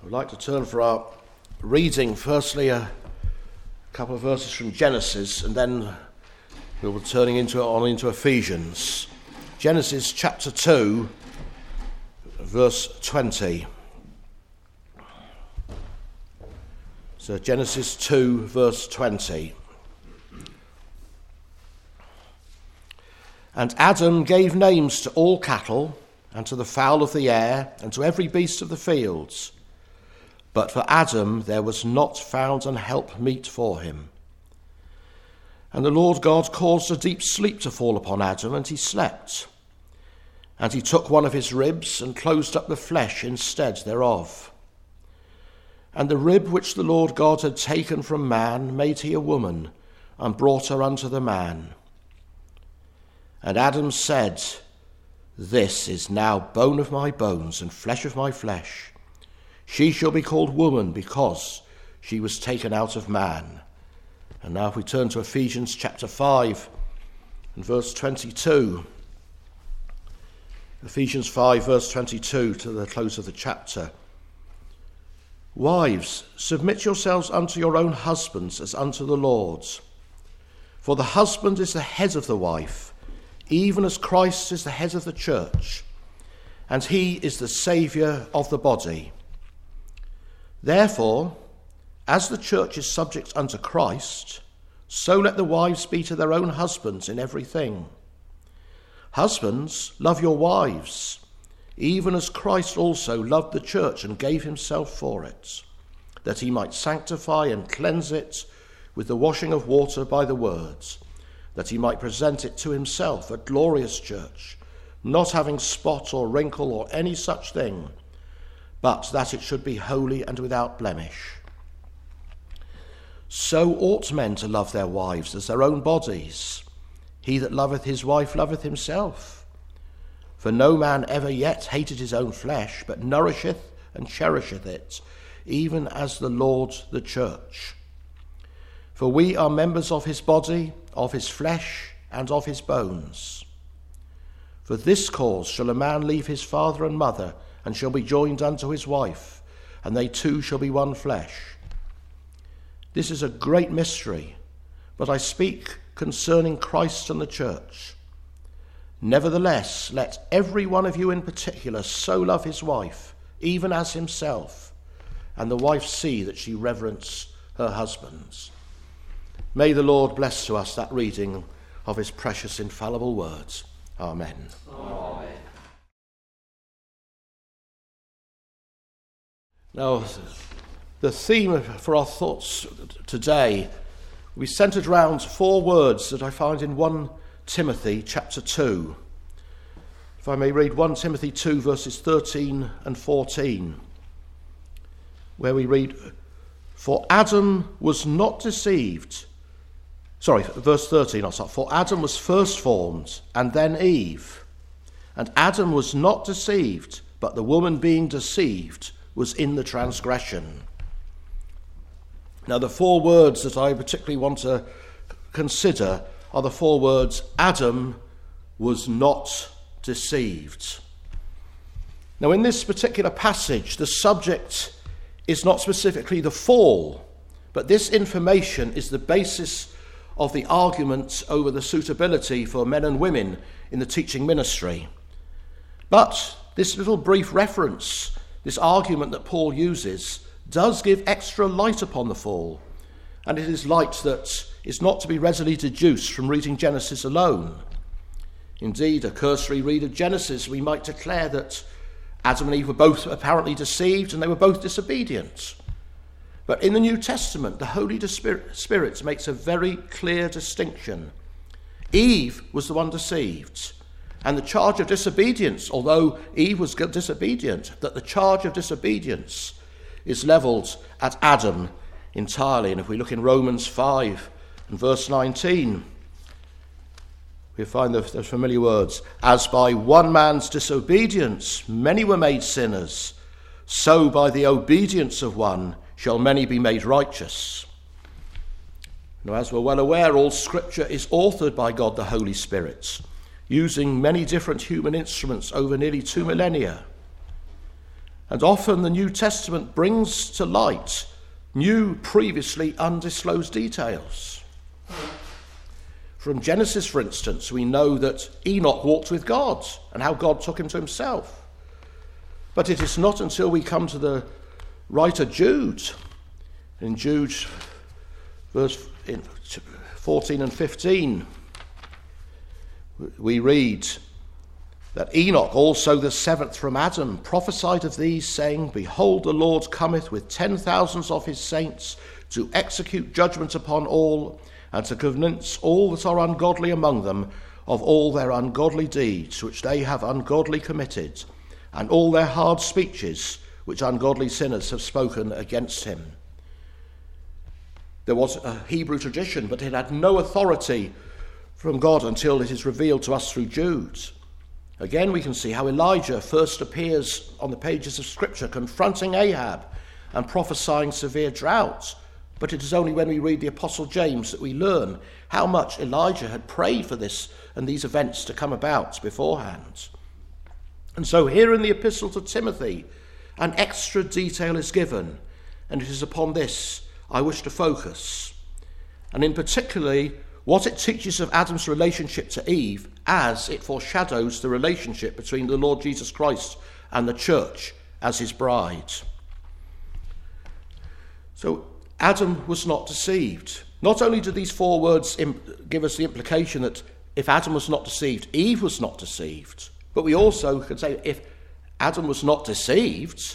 We'd like to turn for our reading, firstly, a couple of verses from Genesis, and then we'll be turning into Ephesians. Genesis chapter 2, verse 20. So Genesis 2, verse 20. And Adam gave names to all cattle, and to the fowl of the air, and to every beast of the fields. But for Adam there was not found an helpmeet for him. And the Lord God caused a deep sleep to fall upon Adam, and he slept. And he took one of his ribs, and closed up the flesh instead thereof. And the rib which the Lord God had taken from man made he a woman, and brought her unto the man. And Adam said, This is now bone of my bones and flesh of my flesh. She shall be called woman because she was taken out of man. And now if we turn to Ephesians chapter 5 and verse 22. Ephesians 5 verse 22 to the close of the chapter. Wives, submit yourselves unto your own husbands as unto the Lord. For the husband is the head of the wife, even as Christ is the head of the church, and he is the Saviour of the body. Therefore, as the church is subject unto Christ, so let the wives be to their own husbands in everything. Husbands, love your wives, even as Christ also loved the church and gave himself for it, that he might sanctify and cleanse it with the washing of water by the words, that he might present it to himself a glorious church, not having spot or wrinkle or any such thing, but that it should be holy and without blemish. So ought men to love their wives as their own bodies. He that loveth his wife loveth himself. For no man ever yet hated his own flesh, but nourisheth and cherisheth it, even as the Lord the church. For we are members of his body, of his flesh, and of his bones. For this cause shall a man leave his father and mother, and shall be joined unto his wife, and they two shall be one flesh. This is a great mystery, but I speak concerning Christ and the church. Nevertheless, let every one of you in particular so love his wife, even as himself, and the wife see that she reverence her husbands. May the Lord bless to us that reading of his precious infallible words. Amen. Amen. Now, the theme for our thoughts today, we centred around four words that I find in 1 Timothy chapter 2. If I may read 1 Timothy 2 verses 13 and 14, where we read, For Adam was not deceived. Verse 13, For Adam was first formed, and then Eve. And Adam was not deceived, but the woman being deceived was in the transgression. Now, the four words that I particularly want to consider are the four words, Adam was not deceived. Now, in this particular passage, the subject is not specifically the fall, but this information is the basis of the argument over the suitability for men and women in the teaching ministry. But this little brief reference, this argument that Paul uses, does give extra light upon the fall, and it is light that is not to be readily deduced from reading Genesis alone. Indeed, a cursory read of Genesis, we might declare that Adam and Eve were both apparently deceived and they were both disobedient. But in the New Testament, the Holy Spirit makes a very clear distinction. Eve was the one deceived, and the charge of disobedience, although Eve was disobedient, that the charge of disobedience is levelled at Adam entirely. And if we look in Romans 5 and verse 19, we find the familiar words, As by one man's disobedience many were made sinners, so by the obedience of one shall many be made righteous. Now, as we're well aware, all Scripture is authored by God the Holy Spirit, using many different human instruments over nearly 2 millennia. And often the New Testament brings to light new, previously undisclosed details. From Genesis, for instance, we know that Enoch walked with God and how God took him to himself. But it is not until we come to the writer Jude, in Jude verse 14 and 15, we read that Enoch, also the seventh from Adam, prophesied of these, saying, Behold, the Lord cometh with 10,000s of his saints to execute judgment upon all, and to convince all that are ungodly among them of all their ungodly deeds which they have ungodly committed, and all their hard speeches which ungodly sinners have spoken against him. There was a Hebrew tradition, but it had no authority from God until it is revealed to us through Jude. Again, we can see how Elijah first appears on the pages of Scripture confronting Ahab and prophesying severe drought. But it is only when we read the Apostle James that we learn how much Elijah had prayed for this and these events to come about beforehand. And so here in the Epistle to Timothy, an extra detail is given, and it is upon this I wish to focus. And in particularly, what it teaches of Adam's relationship to Eve as it foreshadows the relationship between the Lord Jesus Christ and the church as his bride. So Adam was not deceived. Not only do these four words give us the implication that if Adam was not deceived, Eve was not deceived, but we also could say if Adam was not deceived,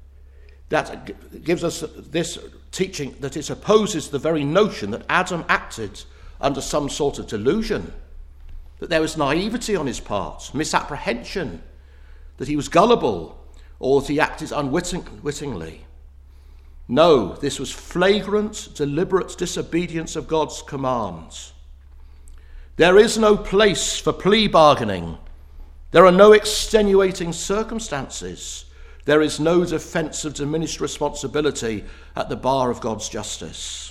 that gives us this teaching that it opposes the very notion that Adam acted under some sort of delusion, that there was naivety on his part, misapprehension, that he was gullible, or that he acted unwittingly. No, this was flagrant, deliberate disobedience of God's commands. There is no place for plea bargaining. There are no extenuating circumstances. There is no defence of diminished responsibility at the bar of God's justice.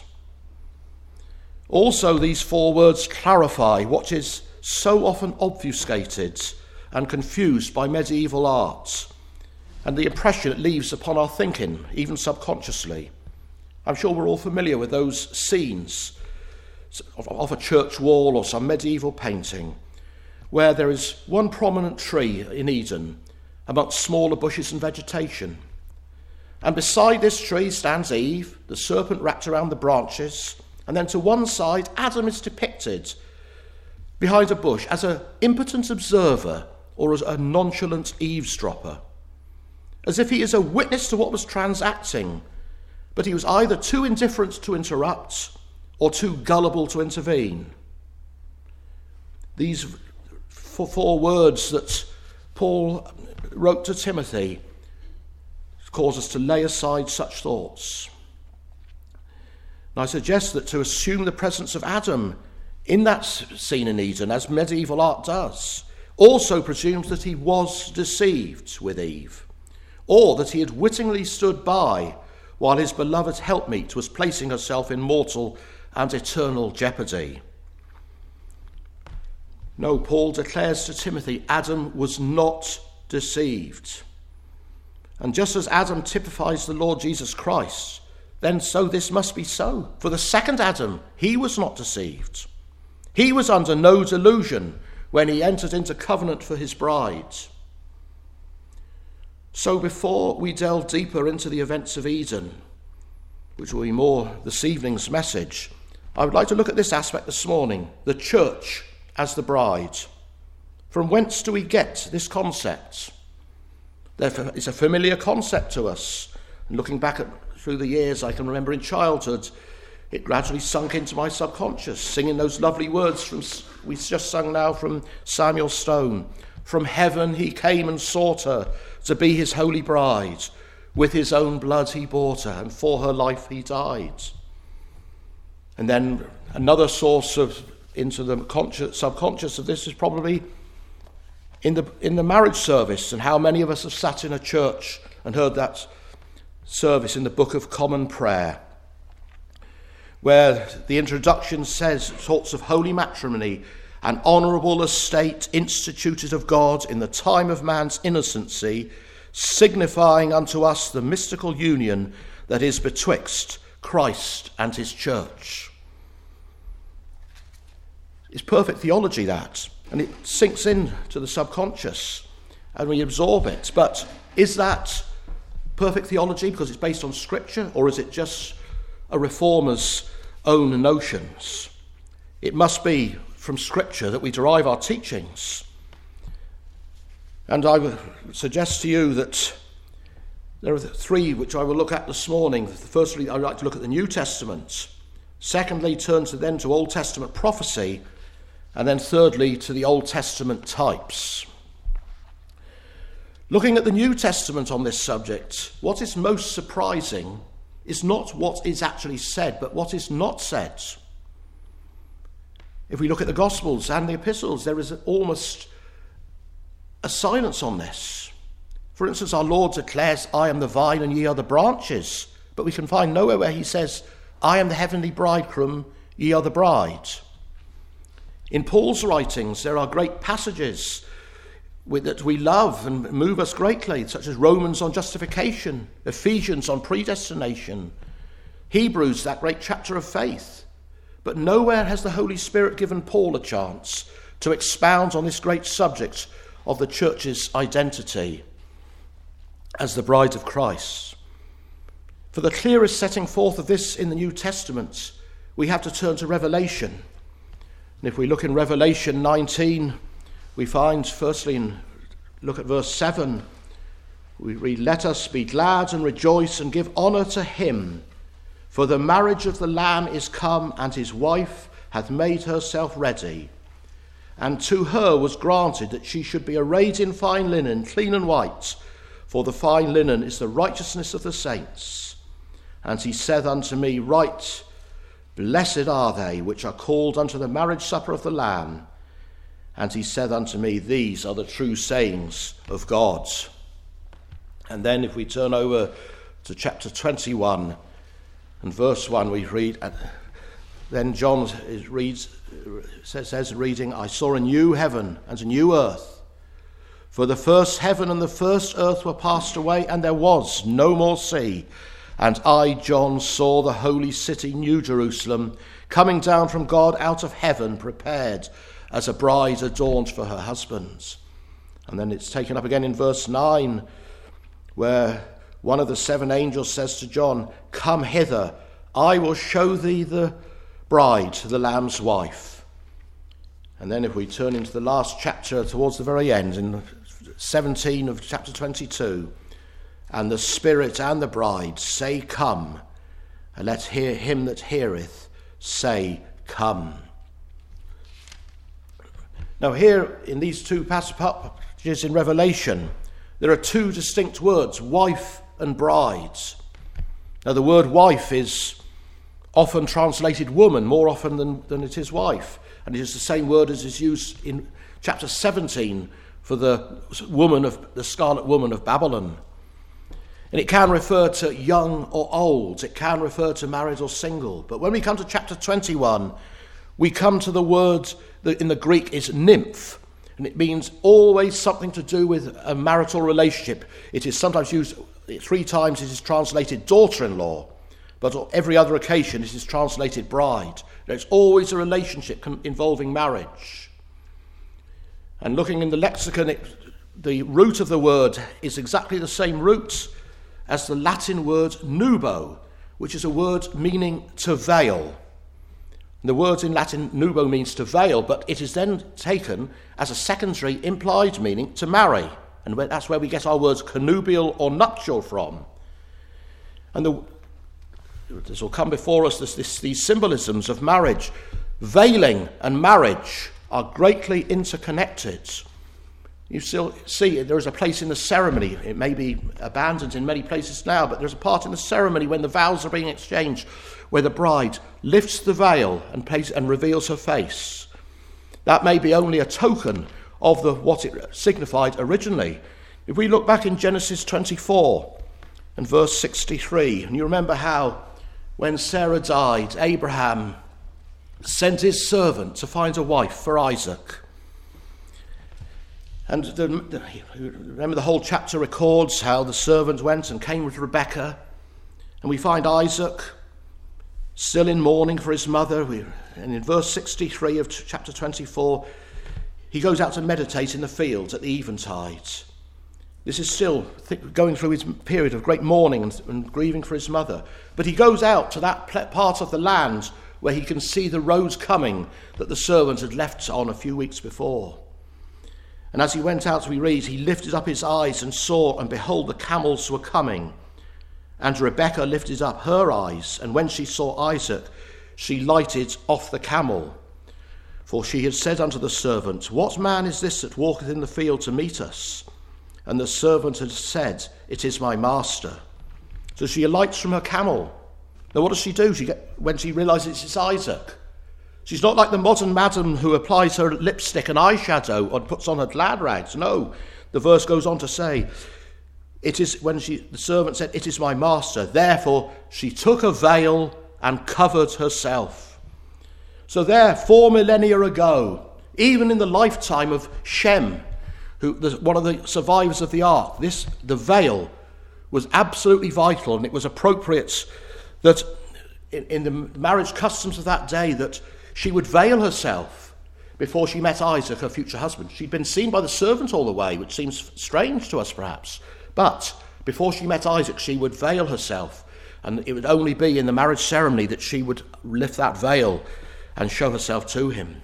Also, these four words clarify what is so often obfuscated and confused by medieval art, and the impression it leaves upon our thinking, even subconsciously. I'm sure we're all familiar with those scenes of a church wall or some medieval painting where there is one prominent tree in Eden amongst smaller bushes and vegetation. And beside this tree stands Eve, the serpent wrapped around the branches, and then to one side Adam is depicted behind a bush as an impotent observer or as a nonchalant eavesdropper, as if he is a witness to what was transacting, but he was either too indifferent to interrupt or too gullible to intervene. These four words that Paul wrote to Timothy cause us to lay aside such thoughts. And I suggest that to assume the presence of Adam in that scene in Eden, as medieval art does, also presumes that he was deceived with Eve, or that he had wittingly stood by while his beloved helpmeet was placing herself in mortal and eternal jeopardy. No, Paul declares to Timothy, Adam was not deceived. And just as Adam typifies the Lord Jesus Christ, then so this must be so. For the second Adam, he was not deceived. He was under no delusion when he entered into covenant for his bride. So before we delve deeper into the events of Eden, which will be more this evening's message, I would like to look at this aspect this morning, the church as the bride. From whence do we get this concept? It's a familiar concept to us. And looking back through the years, I can remember in childhood, it gradually sunk into my subconscious, singing those lovely words we just sung now from Samuel Stone. From heaven he came and sought her to be his holy bride. With his own blood he bought her, and for her life he died. And then another source into the subconscious of this is probably in the marriage service, and how many of us have sat in a church and heard that service in the Book of Common Prayer, where the introduction talks of holy matrimony, an honourable estate instituted of God in the time of man's innocency, signifying unto us the mystical union that is betwixt Christ and his church. It's perfect theology, that, and it sinks in to the subconscious and we absorb it. But is that perfect theology because it's based on Scripture, or is it just a reformer's own notions? It must be from Scripture that we derive our teachings. And I would suggest to you that there are three which I will look at this morning. Firstly, I'd like to look at the New Testament. Secondly, turn to Old Testament prophecy. And then thirdly, to the Old Testament types. Looking at the New Testament on this subject, what is most surprising is not what is actually said, but what is not said. If we look at the Gospels and the Epistles, there is almost a silence on this. For instance, our Lord declares, I am the vine and ye are the branches. But we can find nowhere where he says, I am the heavenly bridegroom, ye are the bride. In Paul's writings, there are great passages that we love and move us greatly, such as Romans on justification, Ephesians on predestination, Hebrews, that great chapter of faith. But nowhere has the Holy Spirit given Paul a chance to expound on this great subject of the church's identity as the bride of Christ. For the clearest setting forth of this in the New Testament, we have to turn to Revelation. And if we look in Revelation 19, we find, firstly, look at verse 7, we read, Let us be glad and rejoice and give honour to him, for the marriage of the Lamb is come, and his wife hath made herself ready. And to her was granted that she should be arrayed in fine linen, clean and white, for the fine linen is the righteousness of the saints. And he said unto me, Right, blessed are they which are called unto the marriage supper of the Lamb. And he said unto me, These are the true sayings of God. And then if we turn over to chapter 21 and verse 1, we read, then John says reading, I saw a new heaven and a new earth. For the first heaven and the first earth were passed away, and there was no more sea. And I, John, saw the holy city, New Jerusalem, coming down from God out of heaven, prepared as a bride adorned for her husband. And then it's taken up again in verse 9, where one of the seven angels says to John, Come hither, I will show thee the bride, the Lamb's wife. And then if we turn into the last chapter towards the very end, in 17 of chapter 22, and the Spirit and the bride say, Come, and let him that heareth say, Come. Now here, in these two passages in Revelation, there are two distinct words, wife and bride. Now the word wife is often translated woman, more often than it is wife. And it is the same word as is used in chapter 17 for the scarlet woman of Babylon. And it can refer to young or old. It can refer to married or single. But when we come to chapter 21, we come to the word that in the Greek is nymph. And it means always something to do with a marital relationship. It is sometimes used 3 times, it is translated daughter-in-law. But on every other occasion, it is translated bride. It's always a relationship involving marriage. And looking in the lexicon, the root of the word is exactly the same root as the Latin word nubo, which is a word meaning to veil. The word in Latin, nubo, means to veil, but it is then taken as a secondary implied meaning to marry. And that's where we get our words connubial or nuptial from. And this will come before us, these symbolisms of marriage. Veiling and marriage are greatly interconnected. You still see there is a place in the ceremony. It may be abandoned in many places now, but there's a part in the ceremony when the vows are being exchanged where the bride lifts the veil and reveals her face. That may be only a token of what it signified originally. If we look back in Genesis 24 and verse 63, and you remember how when Sarah died, Abraham sent his servant to find a wife for Isaac. And remember, the whole chapter records how the servant went and came with Rebekah. And we find Isaac still in mourning for his mother. And in verse 63 of chapter 24, he goes out to meditate in the fields at the eventide. This is still going through his period of great mourning and grieving for his mother. But he goes out to that part of the land where he can see the roads coming that the servant had left on a few weeks before. And as he went out, we read, he lifted up his eyes and saw, and behold, the camels were coming. And Rebekah lifted up her eyes, and when she saw Isaac, she lighted off the camel. For she had said unto the servant, what man is this that walketh in the field to meet us? And the servant had said, it is my master. So she alights from her camel. Now what does she do when she realises it's Isaac? She's not like the modern madam who applies her lipstick and eyeshadow and puts on her glad rags. No, the verse goes on to say, it is when the servant said, it is my master. Therefore, she took a veil and covered herself. So there, 4 millennia ago, even in the lifetime of Shem, one of the survivors of the ark, the veil was absolutely vital, and it was appropriate that in the marriage customs of that day that she would veil herself before she met Isaac, her future husband. She'd been seen by the servant all the way, which seems strange to us perhaps. But before she met Isaac, she would veil herself. And it would only be in the marriage ceremony that she would lift that veil and show herself to him.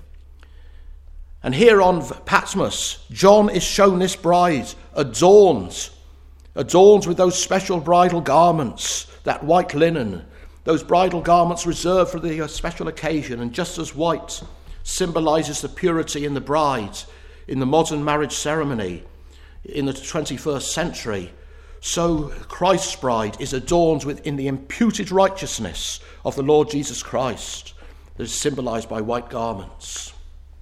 And here on Patmos, John is shown this bride adorned with those special bridal garments, that white linen, those bridal garments reserved for the special occasion. And just as white symbolises the purity in the bride in the modern marriage ceremony in the 21st century, so Christ's bride is adorned in the imputed righteousness of the Lord Jesus Christ that is symbolised by white garments.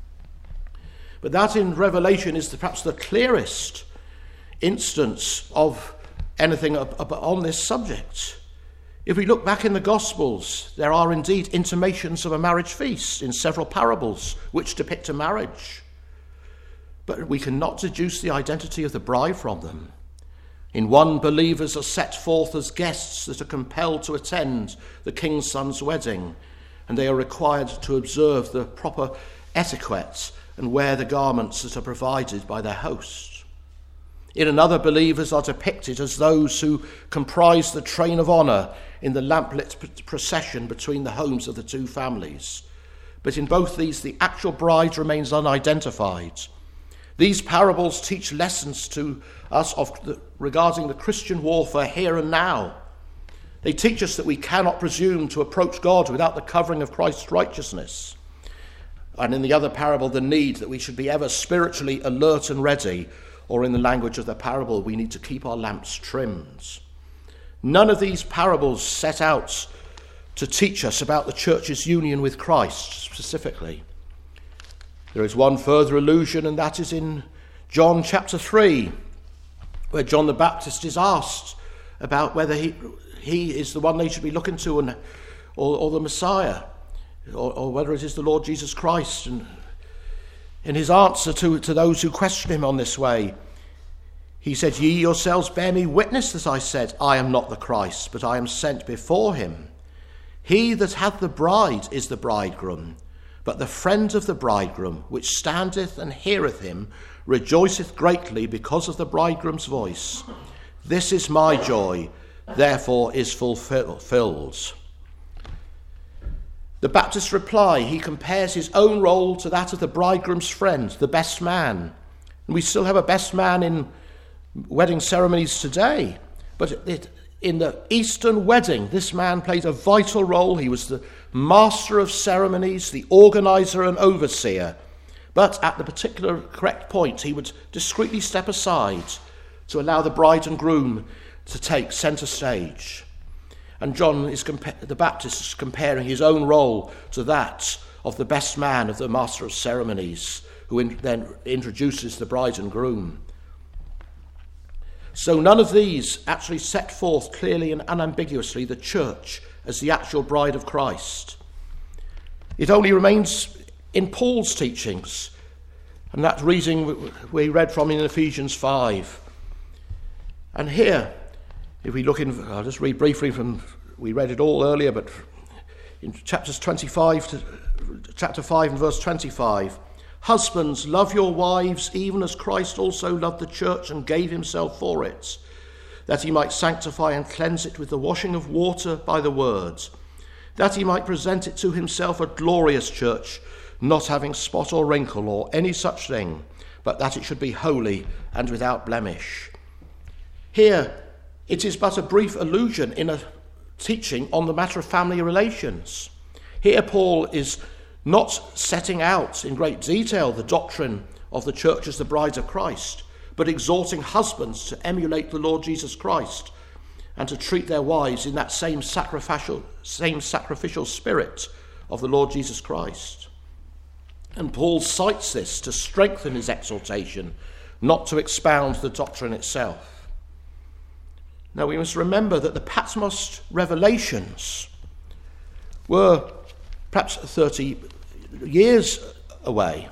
But that in Revelation is perhaps the clearest instance of anything on this subject. If we look back in the Gospels, there are indeed intimations of a marriage feast in several parables which depict a marriage. But we cannot deduce the identity of the bride from them. In one, believers are set forth as guests that are compelled to attend the king's son's wedding, and they are required to observe the proper etiquette and wear the garments that are provided by their host. In another, believers are depicted as those who comprise the train of honour in the lamplit procession between the homes of the two families. But in both these, the actual bride remains unidentified. These parables teach lessons to us regarding the Christian warfare here and now. They teach us that we cannot presume to approach God without the covering of Christ's righteousness. And in the other parable, the need that we should be ever spiritually alert and ready, or in the language of the parable, we need to keep our lamps trimmed. None of these parables set out to teach us about the church's union with Christ specifically. There is one further allusion, and that is in John chapter 3, where John the Baptist is asked about whether he is the one they should be looking to, or the Messiah, or whether it is the Lord Jesus Christ. And in his answer to those who question him on this way, he said, "Ye yourselves bear me witness that I said, I am not the Christ, but I am sent before him. He that hath the bride is the bridegroom, but the friend of the bridegroom, which standeth and heareth him, rejoiceth greatly because of the bridegroom's voice. This is my joy, therefore is fulfilled." The Baptist's reply, he compares his own role to that of the bridegroom's friend, the best man. And we still have a best man in wedding ceremonies today. But in the Eastern wedding, this man played a vital role. He was the master of ceremonies, the organizer and overseer. But at the particular correct point, he would discreetly step aside to allow the bride and groom to take centre stage. And John the Baptist is comparing his own role to that of the best man, of the master of ceremonies, who then introduces the bride and groom. So none of these actually set forth clearly and unambiguously the church as the actual bride of Christ. It only remains in Paul's teachings And that reading we read from in Ephesians 5. And here, if we look in, I'll just read briefly from, we read it all earlier, but in chapter 5 and verse 25, husbands, love your wives, even as Christ also loved the church and gave himself for it, that he might sanctify and cleanse it with the washing of water by the word, that he might present it to himself a glorious church, not having spot or wrinkle or any such thing, but that it should be holy and without blemish. Here, it is but a brief allusion in a teaching on the matter of family relations. Here, Paul is not setting out in great detail the doctrine of the church as the bride of Christ, but exhorting husbands to emulate the Lord Jesus Christ and to treat their wives in that same sacrificial spirit of the Lord Jesus Christ. And Paul cites this to strengthen his exhortation, not to expound the doctrine itself. Now we must remember that the Patmos revelations were perhaps 30 years away.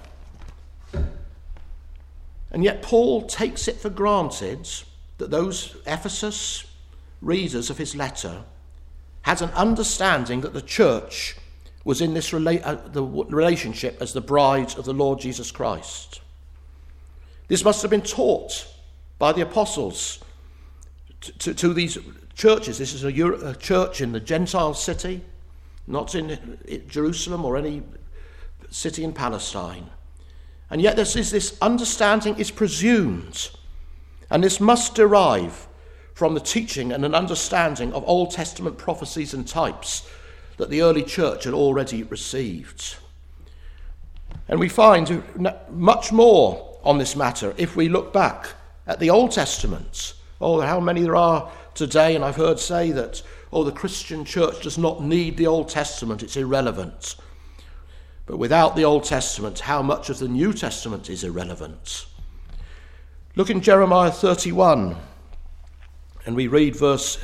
And yet Paul takes it for granted that those Ephesus readers of his letter had an understanding that the church was in this the relationship as the bride of the Lord Jesus Christ. This must have been taught by the apostles to these churches. This is a church in the Gentile city, not in Jerusalem or any city in Palestine. And yet this understanding is presumed, and this must derive from the teaching and an understanding of Old Testament prophecies and types that the early church had already received. And we find much more on this matter if we look back at the Old Testament. Oh, how many there are today, and I've heard say that, the Christian church does not need the Old Testament, it's irrelevant. But without the Old Testament, how much of the New Testament is irrelevant? Look in Jeremiah 31, and we read verse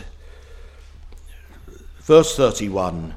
31.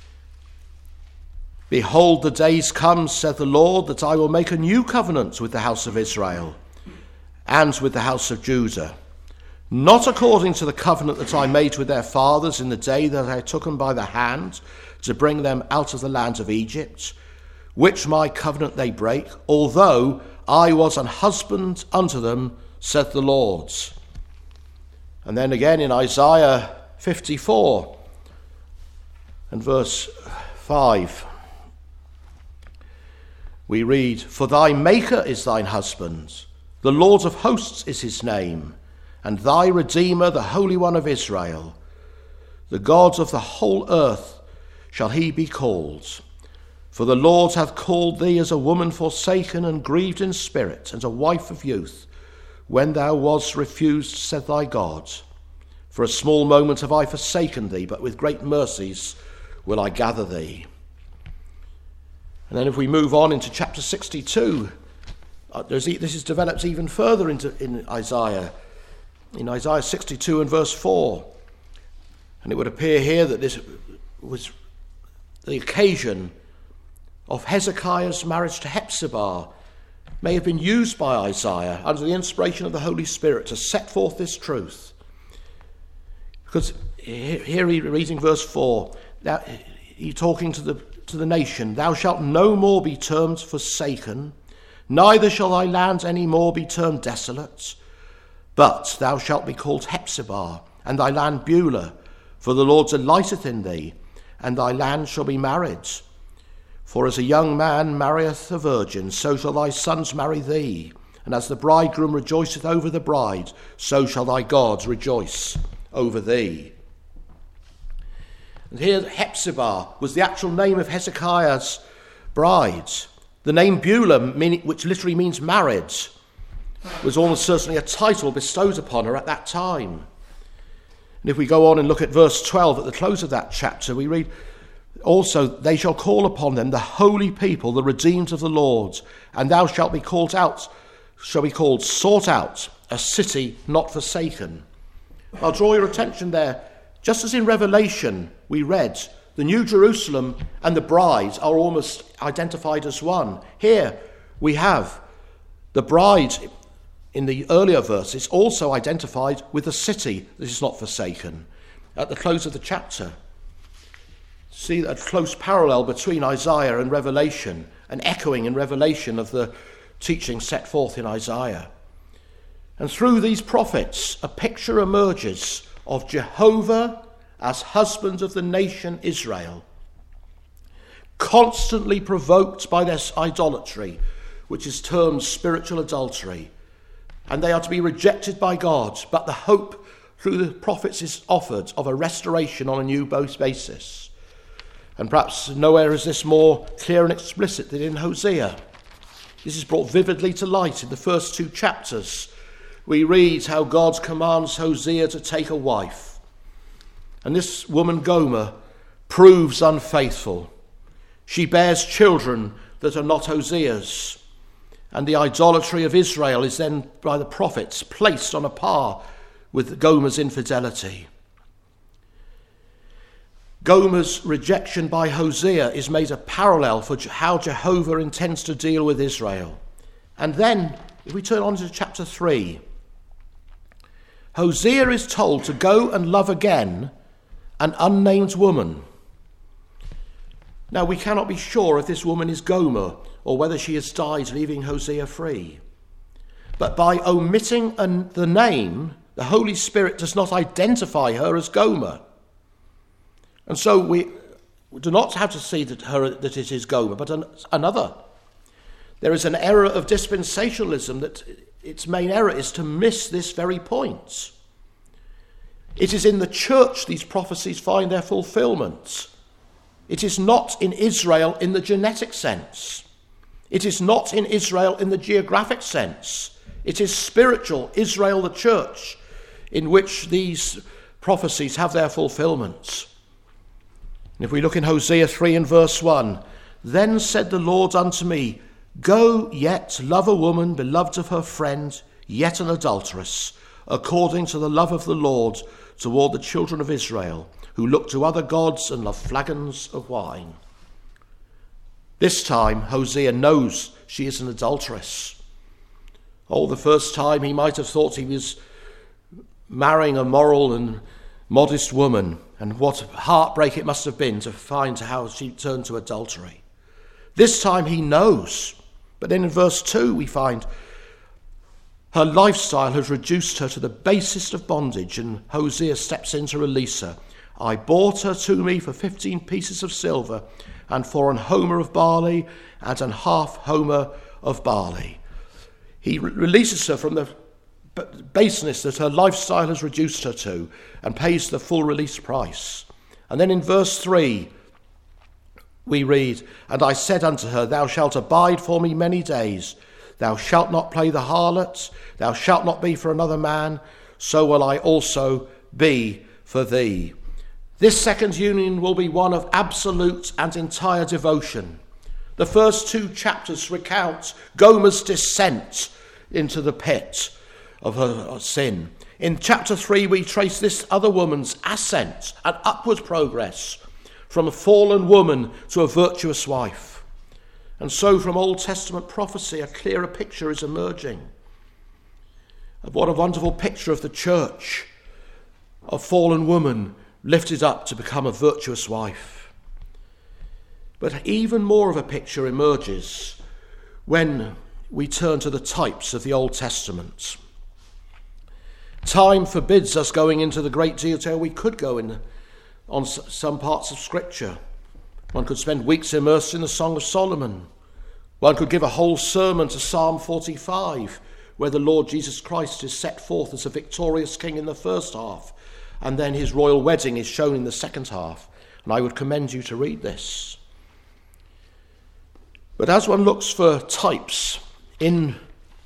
Behold, the days come, saith the Lord, that I will make a new covenant with the house of Israel and with the house of Judah, not according to the covenant that I made with their fathers in the day that I took them by the hand to bring them out of the land of Egypt, which my covenant they break, although I was an husband unto them, saith the Lord. And then again in Isaiah 54 and verse 5, we read, For thy Maker is thine husband, the Lord of hosts is his name, and thy Redeemer, the Holy One of Israel. The God of the whole earth shall he be called. For the Lord hath called thee as a woman forsaken and grieved in spirit, and a wife of youth, when thou wast refused, said thy God. For a small moment have I forsaken thee, but with great mercies will I gather thee. And then if we move on into chapter 62, this is developed even further in Isaiah. In Isaiah 62 and verse 4. And it would appear here that this was the occasion of Hezekiah's marriage to Hephzibah, may have been used by Isaiah under the inspiration of the Holy Spirit to set forth this truth. Because here reading verse 4, he's talking to the nation, Thou shalt no more be termed forsaken, neither shall thy land any more be termed desolate, but thou shalt be called Hephzibah, and thy land Beulah, for the Lord delighteth in thee, and thy land shall be married. For as a young man marrieth a virgin, so shall thy sons marry thee, and as the bridegroom rejoiceth over the bride, so shall thy God rejoice over thee. And here Hephzibah was the actual name of Hezekiah's bride. The name Beulah, which literally means married, was almost certainly a title bestowed upon her at that time. And if we go on and look at verse 12 at the close of that chapter, we read, Also they shall call upon them the holy people, the redeemed of the Lord, and thou shalt be called out, sought out, a city not forsaken. I'll draw your attention there. Just as in Revelation we read, the New Jerusalem and the bride are almost identified as one. Here we have The bride in the earlier verses also identified with the city that is not forsaken at the close of the chapter. See that close parallel between Isaiah and Revelation, an echoing in Revelation of the teaching set forth in Isaiah. And through these prophets, a picture emerges of Jehovah as husband of the nation Israel, constantly provoked by their idolatry, which is termed spiritual adultery. And they are to be rejected by God, but the hope through the prophets is offered of a restoration on a new basis. And perhaps nowhere is this more clear and explicit than in Hosea. This is brought vividly to light in the first 2 chapters. We read how God commands Hosea to take a wife. And this woman Gomer proves unfaithful. She bears children that are not Hosea's. And the idolatry of Israel is then, by the prophets, placed on a par with Gomer's infidelity. Gomer's rejection by Hosea is made a parallel for how Jehovah intends to deal with Israel. And then, if we turn on to chapter 3, Hosea is told to go and love again an unnamed woman. Now, we cannot be sure if this woman is Gomer or whether she has died, leaving Hosea free. But by omitting the name, the Holy Spirit does not identify her as Gomer. And so we do not have to see that it is Gomer, but another. There is an error of dispensationalism that its main error is to miss this very point. It is in the church these prophecies find their fulfillment. It is not in Israel in the genetic sense. It is not in Israel in the geographic sense. It is spiritual Israel, the church, in which these prophecies have their fulfillment. And if we look in Hosea 3 and verse 1, then said the Lord unto me, go yet, love a woman beloved of her friend, yet an adulteress, according to the love of the Lord toward the children of Israel, who look to other gods and love flagons of wine. This time, Hosea knows she is an adulteress. Oh, the first time he might have thought he was marrying a moral and modest woman, and what heartbreak it must have been to find how she turned to adultery. This time he knows. But then in verse 2 we find her lifestyle has reduced her to the basest of bondage, and Hosea steps in to release her. I bought her to me for 15 pieces of silver, and for an homer of barley, and an half homer of barley. He releases her from the baseness that her lifestyle has reduced her to, and pays the full release price. And then in verse 3 we read, and I said unto her, thou shalt abide for me many days. Thou shalt not play the harlot. Thou shalt not be for another man. So will I also be for thee. This second union will be one of absolute and entire devotion. The first 2 chapters recount Gomer's descent into the pit of her sin. In chapter 3, we trace this other woman's ascent and upward progress from a fallen woman to a virtuous wife. And so from Old Testament prophecy, a clearer picture is emerging of what a wonderful picture of the church, a fallen woman lifted up to become a virtuous wife. But even more of a picture emerges when we turn to the types of the Old Testament. Time forbids us going into the great detail we could go in on some parts of Scripture. One could spend weeks immersed in the Song of Solomon. One could give a whole sermon to Psalm 45, where the Lord Jesus Christ is set forth as a victorious king in the first half, and then his royal wedding is shown in the second half. And I would commend you to read this. But as one looks for types in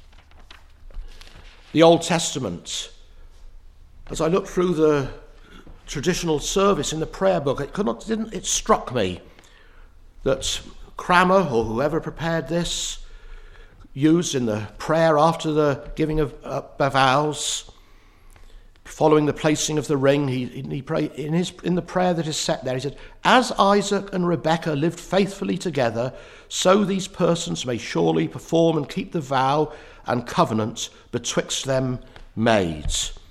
the Old Testament, as I look through the traditional service in the prayer book, it struck me that Cranmer, or whoever prepared this, used in the prayer after the giving of vows, following the placing of the ring, he prayed in the prayer that is set there. He said, "As Isaac and Rebekah lived faithfully together, so these persons may surely perform and keep the vow and covenant betwixt them made."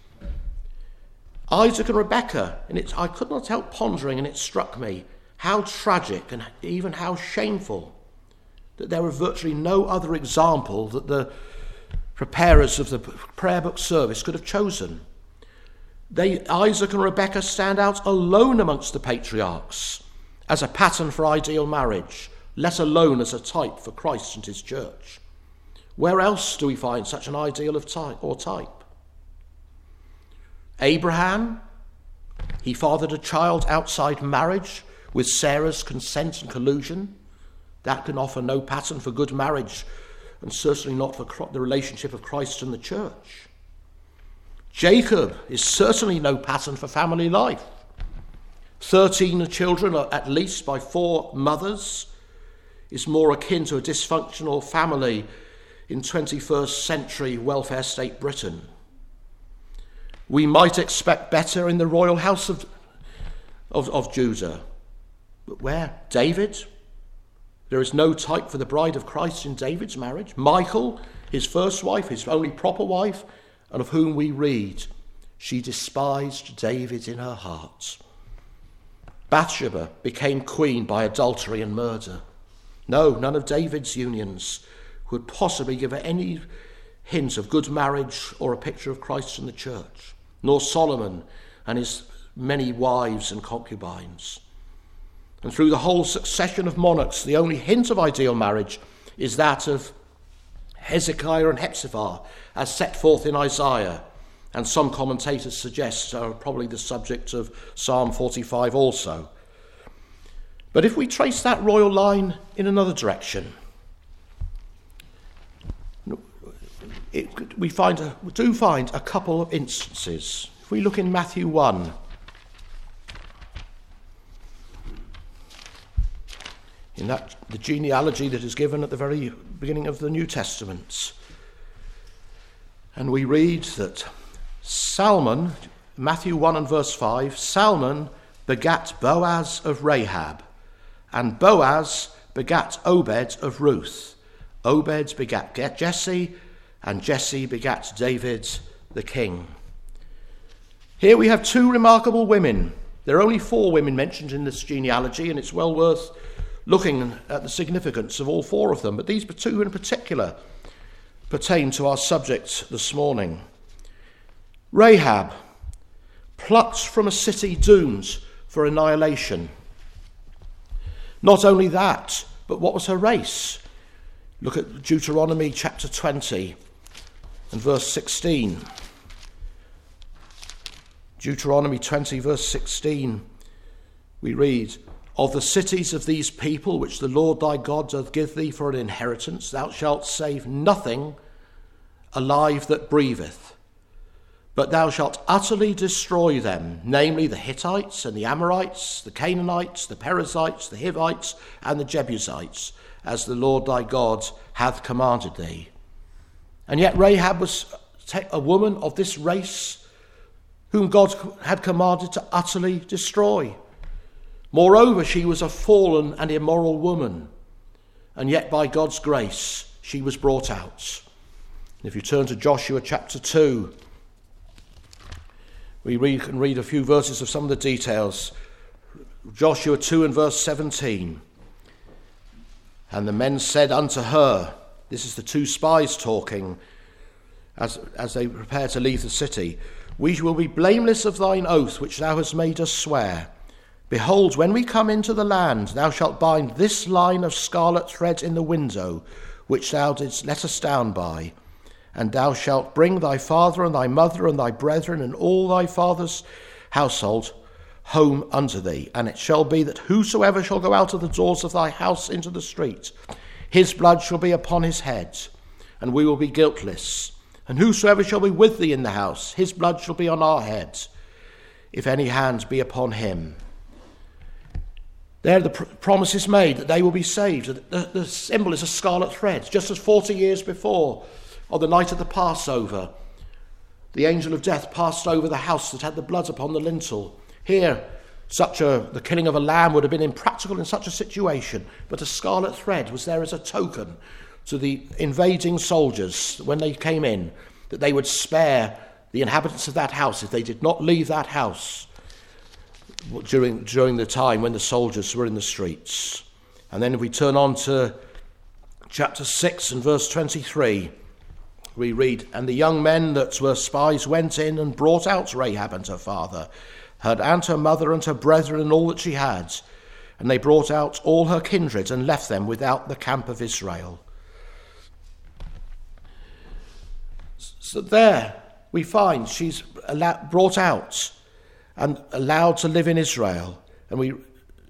Isaac and Rebekah, and I could not help pondering, and it struck me how tragic and even how shameful that there were virtually no other example that the preparers of the prayer book service could have chosen. Isaac and Rebekah stand out alone amongst the patriarchs as a pattern for ideal marriage, let alone as a type for Christ and his church. Where else do we find such an ideal of type? Abraham, he fathered a child outside marriage with Sarah's consent and collusion. That can offer no pattern for good marriage, and certainly not for the relationship of Christ and the church. Jacob is certainly no pattern for family life. 13 children, at least by 4 mothers, is more akin to a dysfunctional family in 21st century welfare state Britain. We might expect better in the royal house of Judah. But where? David? There is no type for the bride of Christ in David's marriage. Michal, his first wife, his only proper wife, and of whom we read, she despised David in her heart. Bathsheba became queen by adultery and murder. No, none of David's unions would possibly give her any hint of good marriage or a picture of Christ and the church, nor Solomon and his many wives and concubines. And through the whole succession of monarchs, the only hint of ideal marriage is that of Hezekiah and Hephzibah, as set forth in Isaiah, and some commentators suggest are probably the subject of Psalm 45 also. But if we trace that royal line in another direction, we do find a couple of instances. If we look in Matthew 1, in the genealogy that is given at the very beginning of the New Testament, and we read that Salmon, Matthew 1 and verse 5, Salmon begat Boaz of Rahab, and Boaz begat Obed of Ruth. Obed begat Jesse, and Jesse begat David the king. Here we have 2 remarkable women. There are only 4 women mentioned in this genealogy, and it's well worth looking at the significance of all 4 of them. But these 2 in particular pertain to our subject this morning. Rahab, plucked from a city doomed for annihilation. Not only that, but what was her race? Look at Deuteronomy chapter 20 and verse 16. Deuteronomy 20 verse 16, we read, "Of the cities of these people which the Lord thy God doth give thee for an inheritance, thou shalt save nothing alive that breatheth, but thou shalt utterly destroy them, namely the Hittites and the Amorites, the Canaanites, the Perizzites, the Hivites, and the Jebusites, as the Lord thy God hath commanded thee." And yet Rahab was a woman of this race whom God had commanded to utterly destroy. Moreover, she was a fallen and immoral woman, and yet by God's grace she was brought out. And if you turn to Joshua chapter 2, we can read a few verses of some of the details. Joshua 2 and verse 17. "And the men said unto her," this is the 2 spies talking as they prepare to leave the city, "We will be blameless of thine oath which thou hast made us swear. Behold, when we come into the land, thou shalt bind this line of scarlet thread in the window, which thou didst let us down by. And thou shalt bring thy father and thy mother and thy brethren and all thy father's household home unto thee. And it shall be that whosoever shall go out of the doors of thy house into the street, his blood shall be upon his head, and we will be guiltless. And whosoever shall be with thee in the house, his blood shall be on our heads, if any hand be upon him." There the promise is made that they will be saved. The symbol is a scarlet thread, just as 40 years before, on the night of the Passover, the angel of death passed over the house that had the blood upon the lintel. Here, the killing of a lamb would have been impractical in such a situation, but a scarlet thread was there as a token to the invading soldiers when they came in, that they would spare the inhabitants of that house if they did not leave that house during the time when the soldiers were in the streets. And then if we turn on to chapter 6 and verse 23, we read, "And the young men that were spies went in and brought out Rahab and her father, and her mother and her brethren and all that she had. And they brought out all her kindred and left them without the camp of Israel." So there we find she's brought out and allowed to live in Israel, and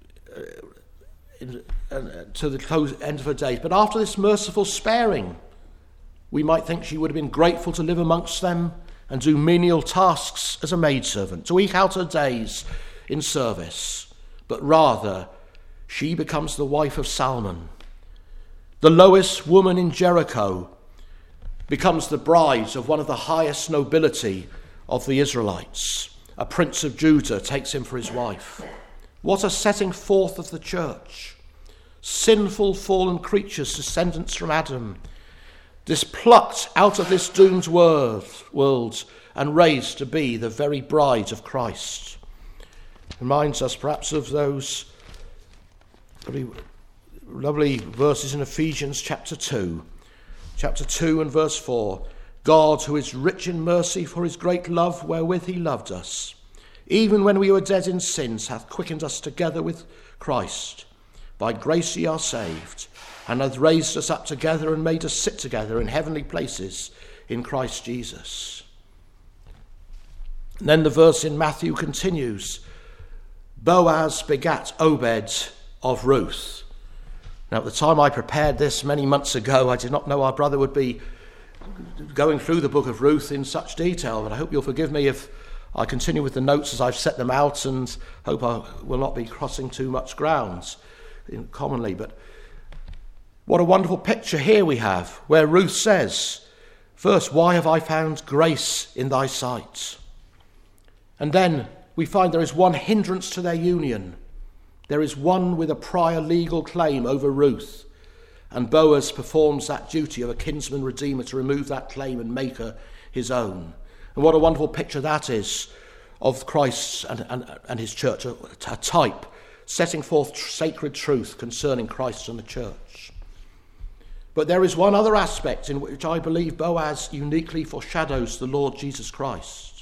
to the end of her days. But after this merciful sparing, we might think she would have been grateful to live amongst them and do menial tasks as a maidservant, to eke out her days in service. But rather, she becomes the wife of Salmon. The lowest woman in Jericho becomes the bride of one of the highest nobility of the Israelites. A prince of Judah takes him for his wife. What a setting forth of the church. Sinful, fallen creatures, descendants from Adam, plucked out of this doomed world and raised to be the very bride of Christ. Reminds us perhaps of those lovely verses in Ephesians chapter 2 and verse 4. "God, who is rich in mercy, for his great love wherewith he loved us, even when we were dead in sins, hath quickened us together with Christ. By grace ye are saved, and hath raised us up together and made us sit together in heavenly places in Christ Jesus." And then the verse in Matthew continues, "Boaz begat Obed of Ruth." Now, at the time I prepared this many months ago, I did not know our brother would be going through the book of Ruth in such detail, but I hope you'll forgive me if I continue with the notes as I've set them out, and hope I will not be crossing too much ground commonly. But what a wonderful picture here we have, where Ruth says, first, "Why have I found grace in thy sight?" And then we find there is one hindrance to their union. There is one with a prior legal claim over Ruth, and Boaz performs that duty of a kinsman redeemer to remove that claim and make her his own. And what a wonderful picture that is of Christ and his church, a type setting forth sacred truth concerning Christ and the church. But there is one other aspect in which I believe Boaz uniquely foreshadows the Lord Jesus Christ.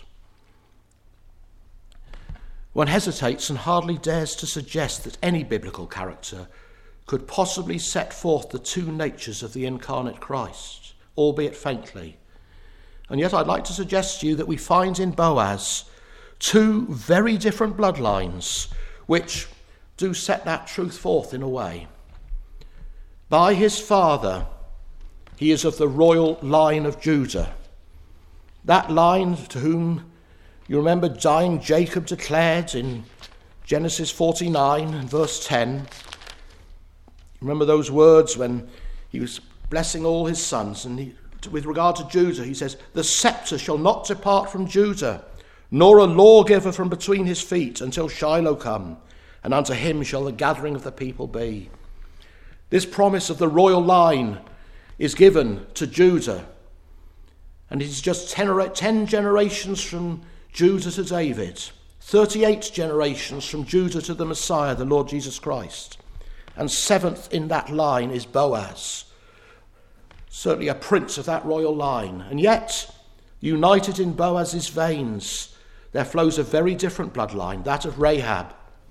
One hesitates and hardly dares to suggest that any biblical character could possibly set forth the two natures of the incarnate Christ, albeit faintly. And yet I'd like to suggest to you that we find in Boaz two very different bloodlines which do set that truth forth in a way. By his father, he is of the royal line of Judah. That line to whom, you remember, dying Jacob declared in Genesis 49 and verse 10. Remember those words when he was blessing all his sons, and with regard to Judah, he says, "The scepter shall not depart from Judah, nor a lawgiver from between his feet, until Shiloh come, and unto him shall the gathering of the people be." This promise of the royal line is given to Judah, and it is just 10 generations from Judah to David, 38 generations from Judah to the Messiah, the Lord Jesus Christ, and 7th in that line is Boaz, certainly a prince of that royal line. And yet, united in Boaz's veins, there flows a very different bloodline, that of Rahab,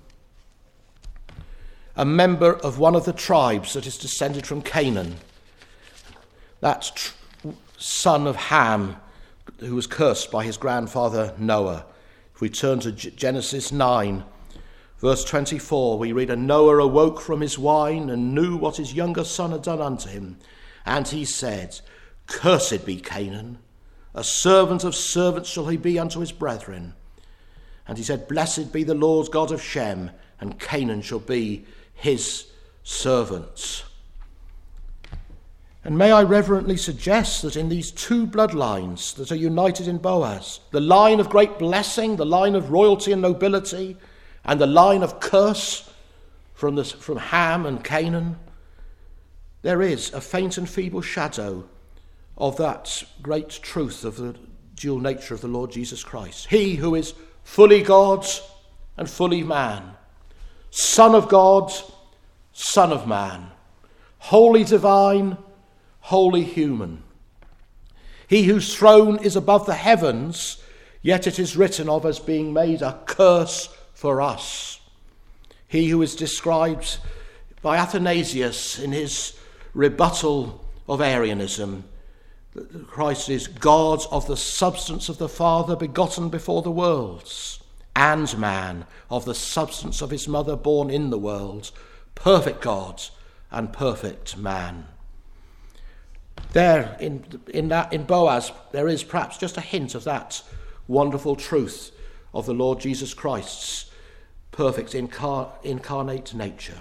a member of one of the tribes that is descended from Canaan, that son of Ham, who was cursed by his grandfather Noah. If we turn to Genesis 9, verse 24, we read, "And Noah awoke from his wine and knew what his younger son had done unto him. And he said, Cursed be Canaan, a servant of servants shall he be unto his brethren. And he said, Blessed be the Lord God of Shem, and Canaan shall be his servant." And may I reverently suggest that in these two bloodlines that are united in Boaz, the line of great blessing, the line of royalty and nobility, and the line of curse from Ham and Canaan, there is a faint and feeble shadow of that great truth of the dual nature of the Lord Jesus Christ. He who is fully God and fully man, Son of God, Son of man, wholly divine, wholly human. He whose throne is above the heavens, yet it is written of as being made a curse for us. He who is described by Athanasius in his rebuttal of Arianism, that Christ is God of the substance of the Father, begotten before the worlds, and man of the substance of his mother, born in the world, perfect God and perfect man. There, in Boaz, there is perhaps just a hint of that wonderful truth of the Lord Jesus Christ's perfect incarnate nature.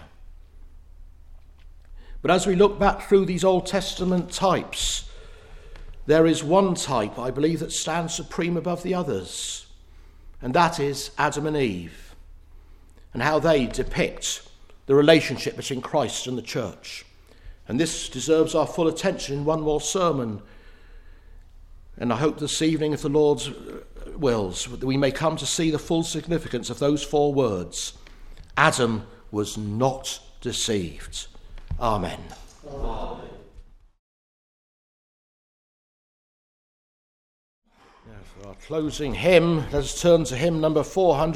But as we look back through these Old Testament types, there is one type, I believe, that stands supreme above the others, and that is Adam and Eve, and how they depict the relationship between Christ and the church. And this deserves our full attention in one more sermon. And I hope this evening, if the Lord wills, that we may come to see the full significance of those 4 words. Adam was not deceived. Amen. Amen. Now for our closing hymn, let us turn to hymn number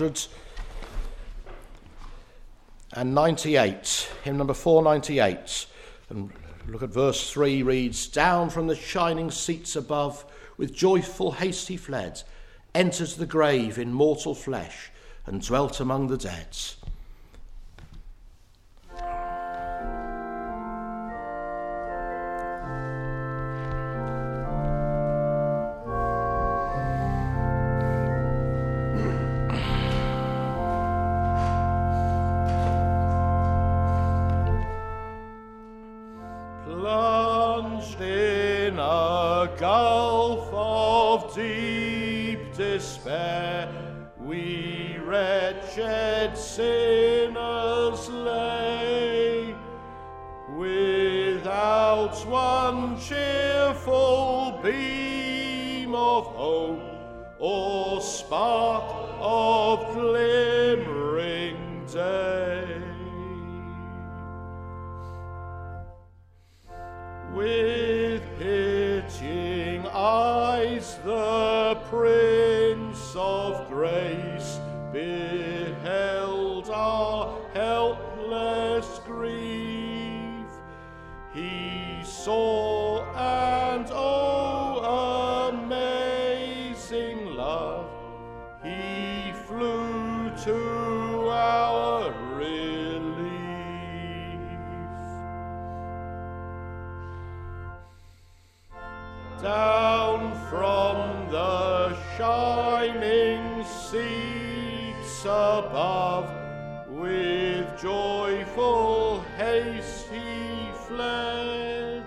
498. Hymn number 498. And look at verse 3 reads, "Down from the shining seats above, with joyful haste he fled, entered the grave in mortal flesh, and dwelt among the dead." Plunged in a gulf of deep despair, we wretched sinners lay, without one cheerful beam of hope or spark of glimmering day. With pitying eyes the Prince of Grace beheld our helpless grief. He saw, and oh, amazing love, he flew to our relief. Down from the shining seats above, with joyful haste he fled,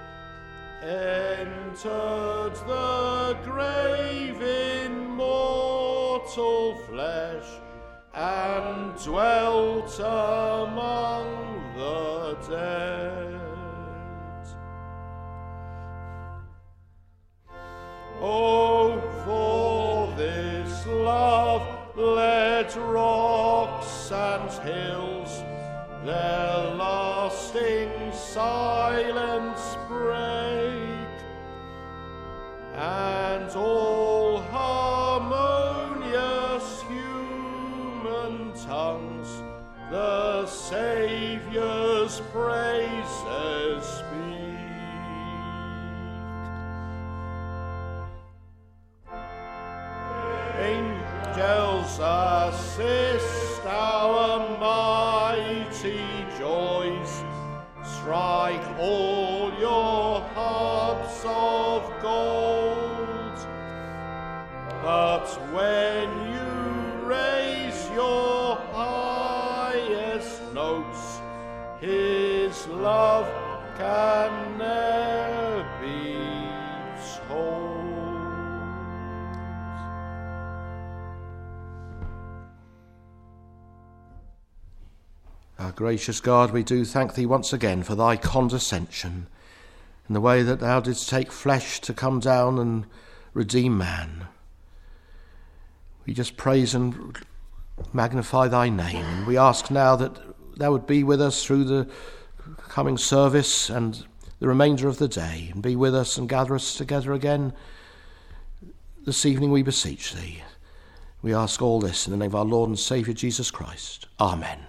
entered the grave in mortal flesh, and dwelt among the dead. Oh, for this love, let rocks and hills their lasting silence break, and all harmonious human tongues the Saviour's praises speak. Angels assist our mighty joys, strike all your harps of gold, but when you raise your highest notes, his love can ne'er be told. Our gracious God, we do thank thee once again for thy condescension in the way that thou didst take flesh to come down and redeem man. We just praise and magnify thy name, and we ask now that thou would be with us through the coming service and the remainder of the day, and be with us and gather us together again this evening, we beseech thee. We ask all this in the name of our Lord and Saviour Jesus Christ. Amen.